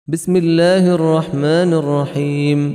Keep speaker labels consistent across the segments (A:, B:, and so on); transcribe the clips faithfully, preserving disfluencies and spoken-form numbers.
A: بسم الله الرحمن الرحيم.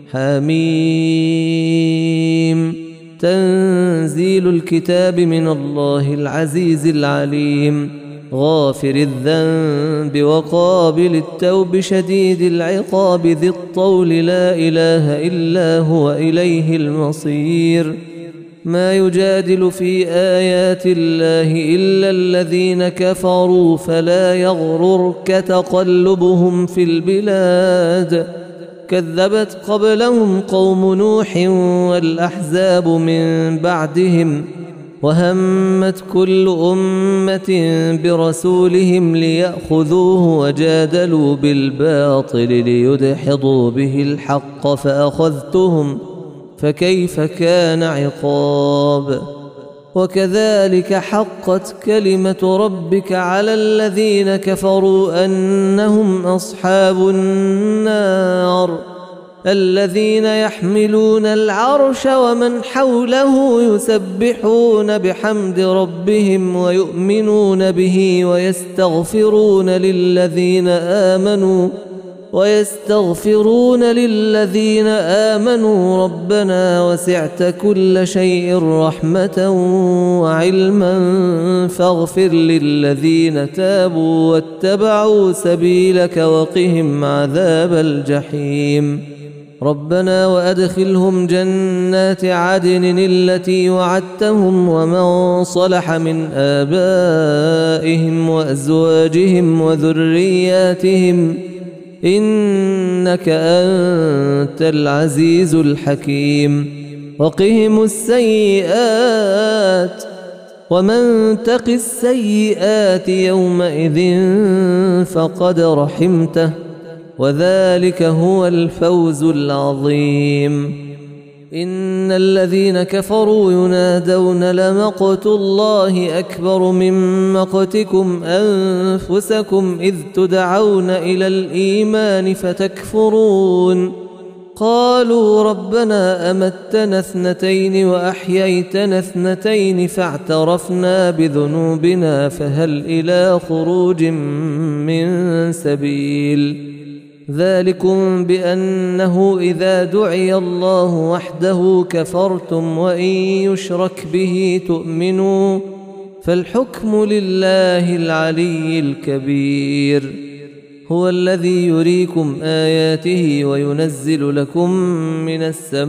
A: حميم. تنزيل الكتاب من الله العزيز العليم، غافر الذنب وقابل التوب شديد العقاب ذي الطول، لا إله إلا هو إليه المصير. ما يجادل في آيات الله إلا الذين كفروا، فلا يغررك تقلبهم في البلاد. كذبت قبلهم قوم نوح والأحزاب من بعدهم، وهمت كل أمة برسولهم ليأخذوه، وجادلوا بالباطل ليدحضوا به الحق فأخذتهم، فكيف كان عقاب. وكذلك حقت كلمة ربك على الذين كفروا أنهم أصحاب النار، الذين يحملون العرش ومن حوله يسبحون بحمد ربهم ويؤمنون به ويستغفرون للذين آمنوا ويستغفرون للذين آمنوا ربنا وسعت كل شيء رحمة وعلما فاغفر للذين تابوا واتبعوا سبيلك وقهم عذاب الجحيم. ربنا وأدخلهم جنات عدن التي وعدتهم ومن صلح من آبائهم وأزواجهم وذرياتهم، إنك أنت العزيز الحكيم. وقهم السيئات، ومن تق السيئات يومئذ فقد رحمته، وذلك هو الفوز العظيم. إن الذين كفروا ينادون لمقت الله أكبر من مقتكم أنفسكم إذ تدعون إلى الإيمان فتكفرون. قالوا ربنا أمتنا اثنتين وأحييتنا اثنتين فاعترفنا بذنوبنا فهل إلى خروج من سبيل. ذلكم بأنه إذا دعي الله وحده كفرتم، وإن يشرك به تؤمنوا، فالحكم لله العلي الكبير. هو الذي يريكم آياته وينزل لكم من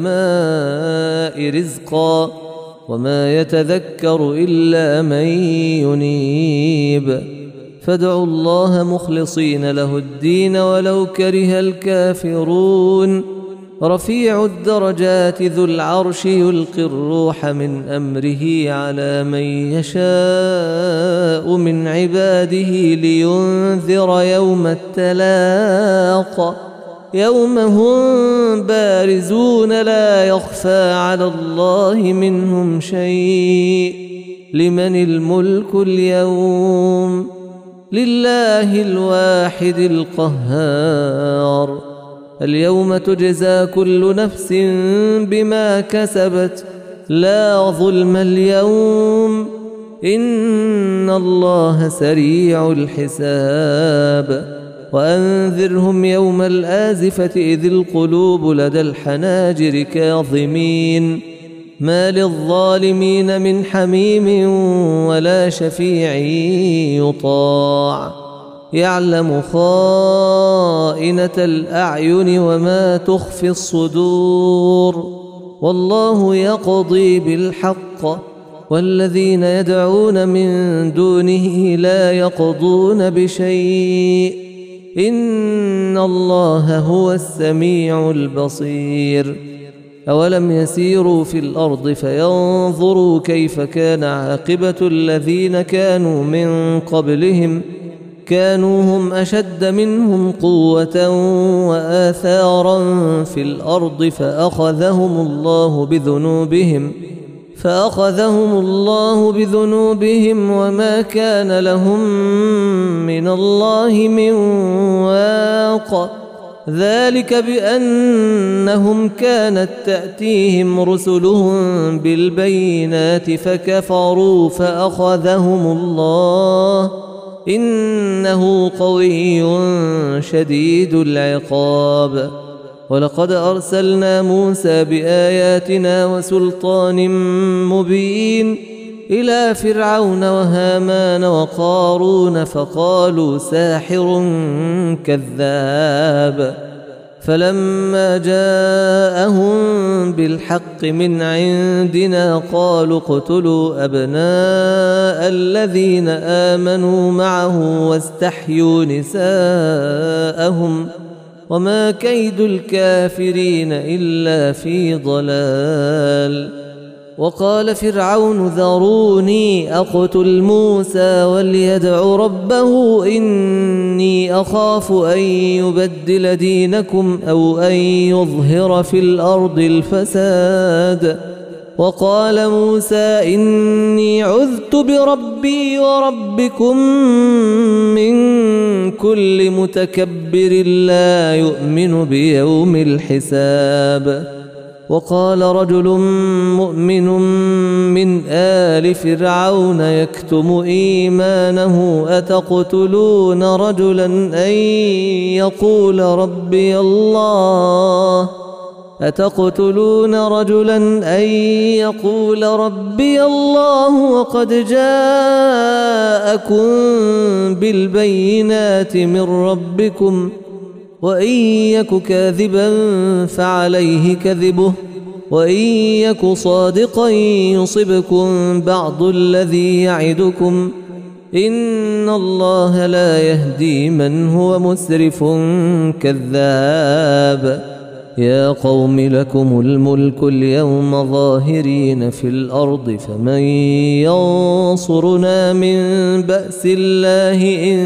A: السماء رزقا، وما يتذكر إلا من ينيب. فادعوا الله مخلصين له الدين ولو كره الكافرون. رفيع الدرجات ذو العرش يلقي الروح من أمره على من يشاء من عباده لينذر يوم التلاق، يوم هم بارزون لا يخفى على الله منهم شيء. لمن الملك اليوم؟ لله الواحد القهار. اليوم تجزى كل نفس بما كسبت، لا ظلم اليوم، إن الله سريع الحساب. وأنذرهم يوم الآزفة إذ القلوب لدى الحناجر كاظمين، ما للظالمين من حميم ولا شفيع يطاع. يعلم خائنة الأعين وما تخفي الصدور، والله يقضي بالحق، والذين يدعون من دونه لا يقضون بشيء، إن الله هو السميع البصير. أولم يسيروا في الأرض فينظروا كيف كان عاقبة الذين كانوا من قبلهم، كانوا هم أشد منهم قوة وآثارا في الأرض فأخذهم الله بذنوبهم فأخذهم الله بذنوبهم وما كان لهم من الله من واق. ذلك بأنهم كانت تأتيهم رسلهم بالبينات فكفروا فأخذهم الله إنه قوي شديد العقاب. ولقد أرسلنا موسى بآياتنا وسلطان مبين إلى فرعون وهامان وقارون فقالوا ساحر كذاب. فلما جاءهم بالحق من عندنا قالوا اقتلوا أبناء الذين آمنوا معه واستحيوا نساءهم وما كيد الكافرين إلا في ضلال. وقال فرعون ذروني أقتل موسى وليدع ربه إني أخاف أن يبدل دينكم أو أن يظهر في الأرض الفساد. وقال موسى إني عذت بربي وربكم من كل متكبر لا يؤمن بيوم الحساب. وقال رجل مؤمن من آل فرعون يكتم إيمانه أتقتلون رجلا أن يقول ربي الله أتقتلون رجلا أن يقول ربي الله وقد جاءكم بالبينات من ربكم وإن يك كاذبا فعليه كذبه وإن يك صادقا يصبكم بعض الذي يعدكم إن الله لا يهدي من هو مسرف كذاب. يا قوم لكم الملك اليوم ظاهرين في الأرض فمن ينصرنا من بأس الله إن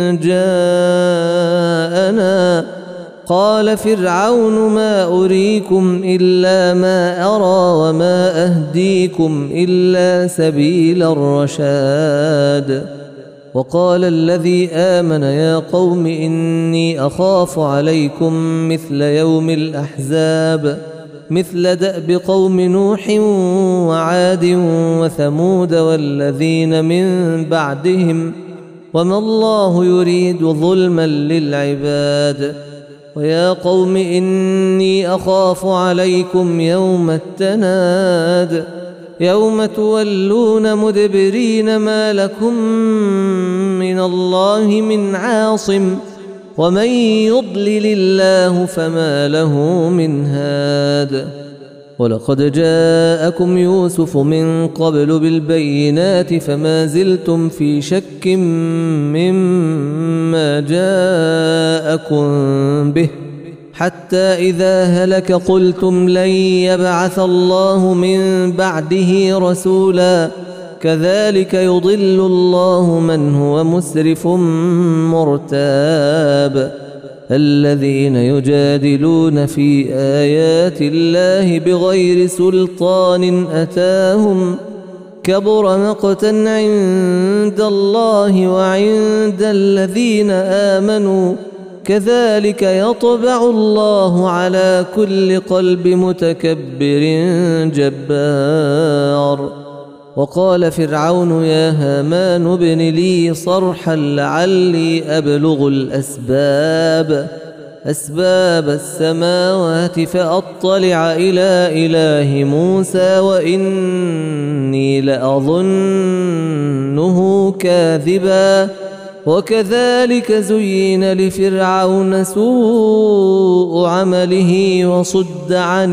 A: جاءنا. قال فرعون ما أريكم إلا ما أرى وما أهديكم إلا سبيل الرشاد. وقال الذي آمن يا قوم إني أخاف عليكم مثل يوم الأحزاب مثل دأب قوم نوح وعاد وثمود والذين من بعدهم وما الله يريد ظلما للعباد. ويا قوم إني أخاف عليكم يوم التناد يوم تولون مدبرين ما لكم من الله من عاصم ومن يضلل الله فما له من هاد. ولقد جاءكم يوسف من قبل بالبينات فما زلتم في شك مما جاءكم به حتى إذا هلك قلتم لن يبعث الله من بعده رسولا كذلك يضل الله من هو مسرف مرتاب. الذين يجادلون في آيات الله بغير سلطان أتاهم كبر مقتا عند الله وعند الذين آمنوا كذلك يطبع الله على كل قلب متكبر جبار. وقال فرعون يا هامان ابن لي صرحا لعلي أبلغ الأسباب أسباب السماوات فأطلع إلى إله موسى وإني لأظنه كاذبا. وكذلك زين لفرعون سوء عمله وصد عن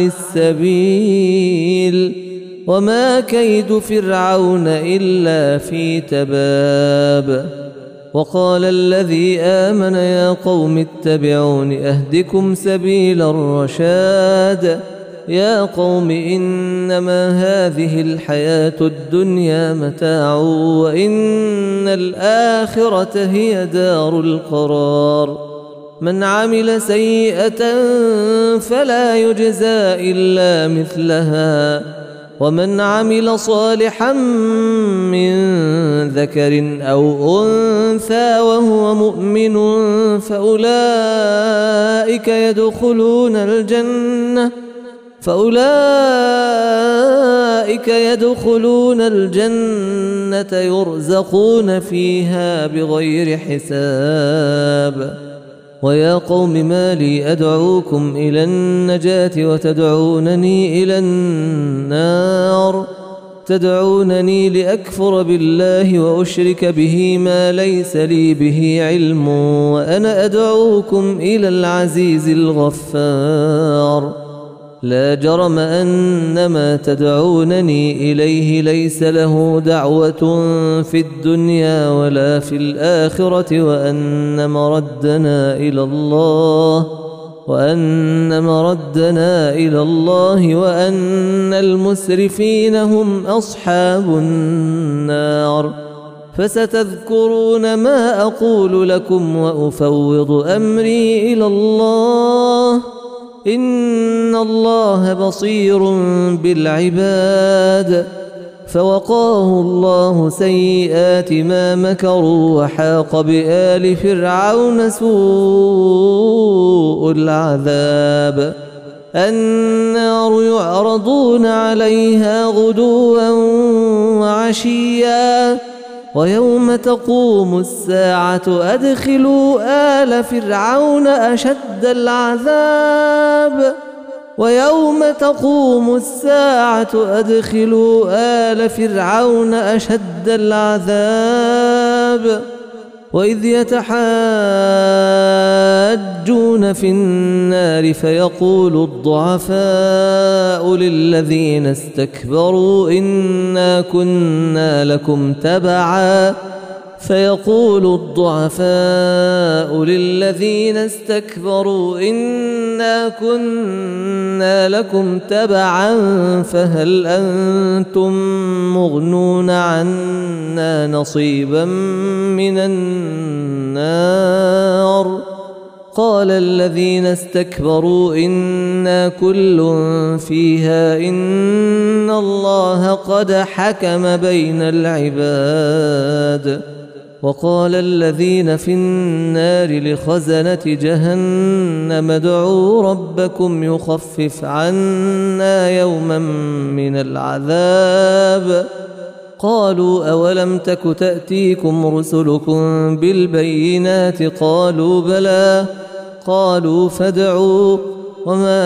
A: السبيل وما كيد فرعون إلا في تباب. وقال الذي آمن يا قوم اتبعون أهدكم سبيل الرشاد. يا قوم إنما هذه الحياة الدنيا متاع وإن الآخرة هي دار القرار. من عمل سيئة فلا يجزى إلا مثلها ومن عمل صالحا من ذكر أو أنثى وهو مؤمن فأولئك يدخلون الجنة فأولئك يدخلون الجنة يرزقون فيها بغير حساب. ويا قوم ما لي أدعوكم إلى النجاة وتدعونني إلى النار تدعونني لأكفر بالله وأشرك به ما ليس لي به علم وأنا أدعوكم إلى العزيز الغفار. لا جرم أن ما تدعونني إليه ليس له دعوة في الدنيا ولا في الآخرة وأن مردنا إلى الله وأن مردنا إلى الله وأن المسرفين هم أصحاب النار. فستذكرون ما أقول لكم وأفوض أمري إلى الله إن الله بصير بالعباد. فوقاه الله سيئات ما مكروا وحاق بآل فرعون سوء العذاب. النار يعرضون عليها غدوا وعشيا ويوم تقوم الساعة أدخلوا آل فرعون أشد العذاب ويوم تقوم الساعة أدخلوا آل فرعون أشد العذاب. وإذ يتحاجون في النار فيقول الضعفاء للذين استكبروا إنا كنا لكم تبعا فيقول الضعفاء للذين استكبروا إنا كنا لكم تبعا فهل أنتم مغنون عنا نصيبا من النار. قال الذين استكبروا إنا كل فيها إن الله قد حكم بين العباد. وقال الذين في النار لخزنة جهنم ادعوا ربكم يخفف عنا يوما من العذاب. قالوا أولم تك تأتيكم رسلكم بالبينات قالوا بلى قالوا فادعوا وما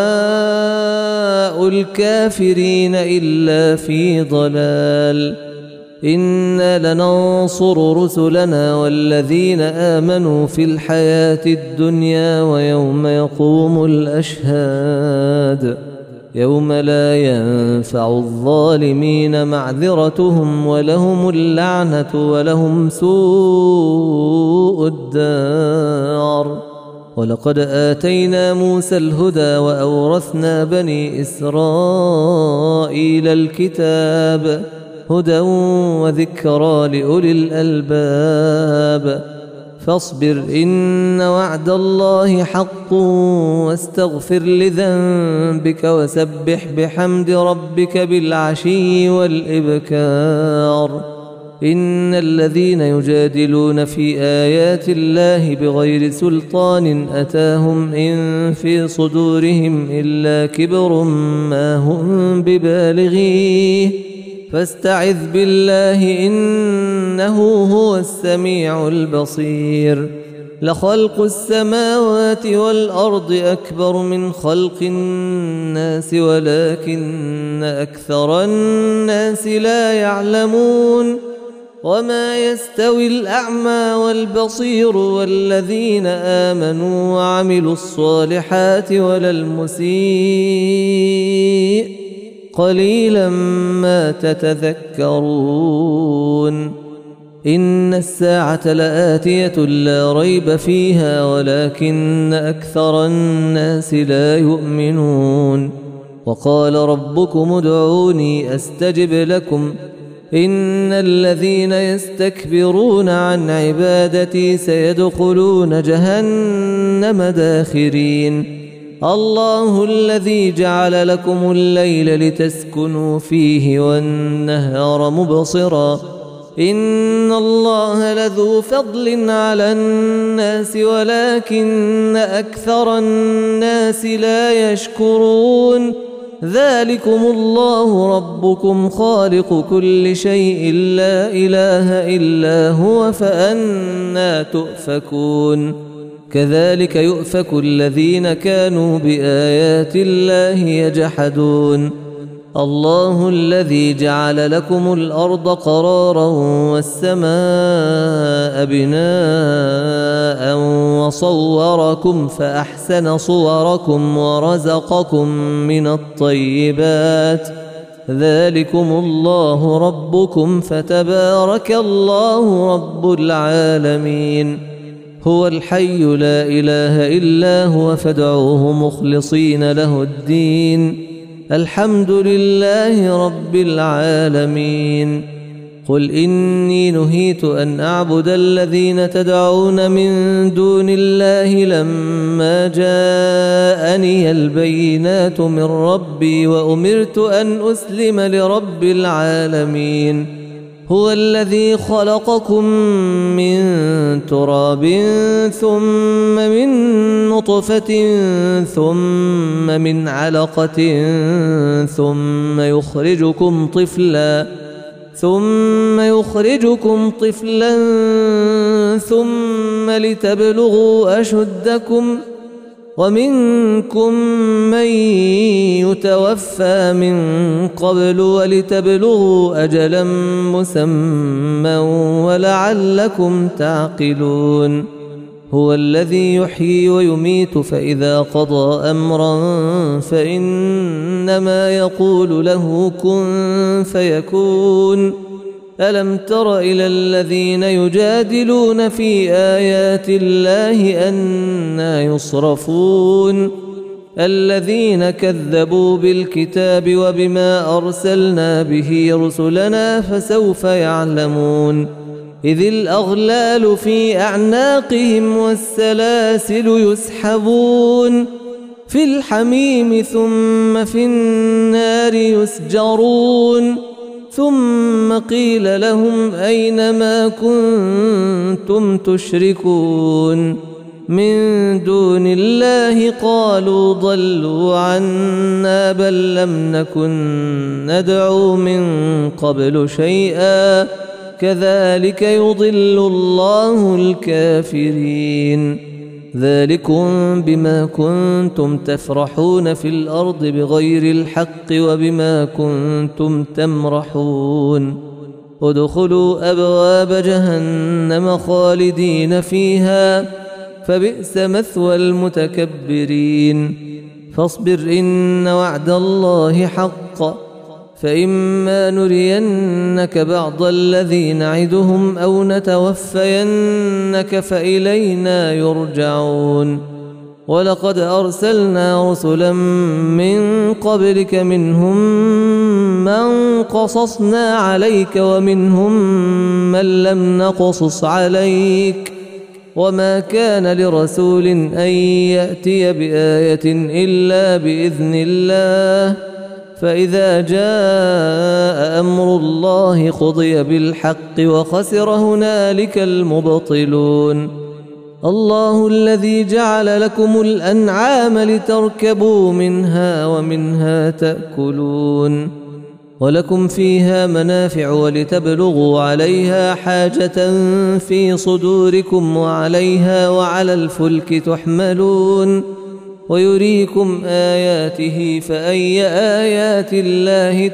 A: دعاء الكافرين إلا في ضلال. إنا لننصر رسلنا والذين آمنوا في الحياة الدنيا ويوم يقوم الأشهاد يوم لا ينفع الظالمين معذرتهم ولهم اللعنة ولهم سوء الدار. ولقد آتينا موسى الهدى وأورثنا بني إسرائيل الكتاب هدى وذكرى لأولي الألباب. فاصبر إن وعد الله حق واستغفر لذنبك وسبح بحمد ربك بالعشي والإبكار. إن الذين يجادلون في آيات الله بغير سلطان أتاهم إن في صدورهم إلا كبر ما هم ببالغيه فاستعذ بالله إنه هو السميع البصير. لخلق السماوات والأرض أكبر من خلق الناس ولكن أكثر الناس لا يعلمون. وما يستوي الأعمى والبصير والذين آمنوا وعملوا الصالحات ولا المسيء قليلا ما تتذكرون. إن الساعة لآتية لا ريب فيها ولكن أكثر الناس لا يؤمنون. وقال ربكم ادعوني أستجب لكم إن الذين يستكبرون عن عبادتي سيدخلون جهنم داخرين. الله الذي جعل لكم الليل لتسكنوا فيه والنهار مبصرا إن الله لذو فضل على الناس ولكن أكثر الناس لا يشكرون ذلكم الله ربكم خالق كل شيء لا إله إلا هو فأنى تؤفكون كذلك يؤفك الذين كانوا بآيات الله يجحدون الله الذي جعل لكم الأرض قرارا والسماء بناء وصوركم فأحسن صوركم ورزقكم من الطيبات ذلكم الله ربكم فتبارك الله رب العالمين هو الحي لا إله إلا هو فادعوه مخلصين له الدين الحمد لله رب العالمين قل إني نهيت أن أعبد الذين تدعون من دون الله لما جاءني البينات من ربي وأمرت أن أسلم لرب العالمين هو الذي خلقكم من تراب ثم من نطفة ثم من علقة ثم يخرجكم طفلا ثم يخرجكم طفلا ثم لتبلغوا أشدكم ومنكم من يتوفى من قبل ولتبلغوا أجلا مسمى ولعلكم تعقلون هو الذي يحيي ويميت فإذا قضى أمرا فإنما يقول له كن فيكون ألم تر إلى الذين يجادلون في آيات الله أنى يصرفون الذين كذبوا بالكتاب وبما أرسلنا به رسلنا فسوف يعلمون إذ الأغلال في أعناقهم والسلاسل يسحبون في الحميم ثم في النار يسجرون ثم قيل لهم أين ما كنتم تشركون من دون الله قالوا ضلوا عنا بل لم نكن ندعو من قبل شيئا كذلك يضل الله الكافرين ذلكم بما كنتم تفرحون في الأرض بغير الحق وبما كنتم تمرحون ادخلوا أبواب جهنم خالدين فيها فبئس مثوى المتكبرين فاصبر إن وعد الله حق فإما نرينك بعض الذي نعدهم أو نتوفينك فإلينا يرجعون ولقد أرسلنا رسلا من قبلك منهم من قصصنا عليك ومنهم من لم نقصص عليك وما كان لرسول أن يأتي بآية إلا بإذن الله فإذا جاء أمر الله قضي بالحق وخسر هنالك المبطلون الله الذي جعل لكم الأنعام لتركبوا منها ومنها تأكلون ولكم فيها منافع ولتبلغوا عليها حاجة في صدوركم وعليها وعلى الفلك تحملون ويريكم آياته فأي آيات الله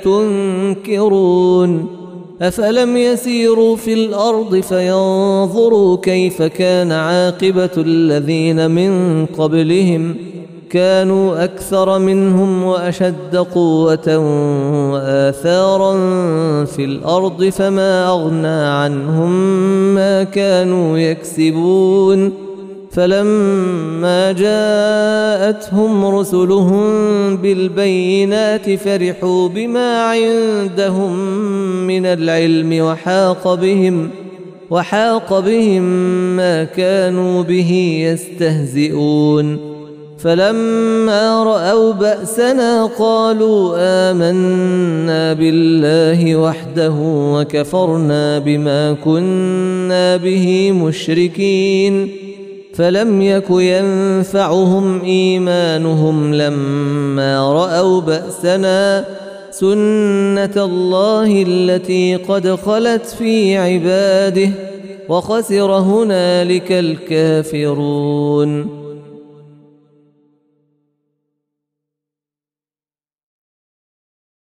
A: تنكرون أفلم يسيروا في الأرض فينظروا كيف كان عاقبة الذين من قبلهم كانوا أكثر منهم وأشد قوة وآثارا في الأرض فما أغنى عنهم ما كانوا يكسبون فلما جاءتهم رسلهم بالبينات فرحوا بما عندهم من العلم وحاق بهم وحاق بهم ما كانوا به يستهزئون فلما رأوا بأسنا قالوا آمنا بالله وحده وكفرنا بما كنا به مشركين فلم يك ينفعهم إيمانهم لما رأوا بأسنا سنة الله التي قد خلت في عباده وخسر هنالك الكافرون.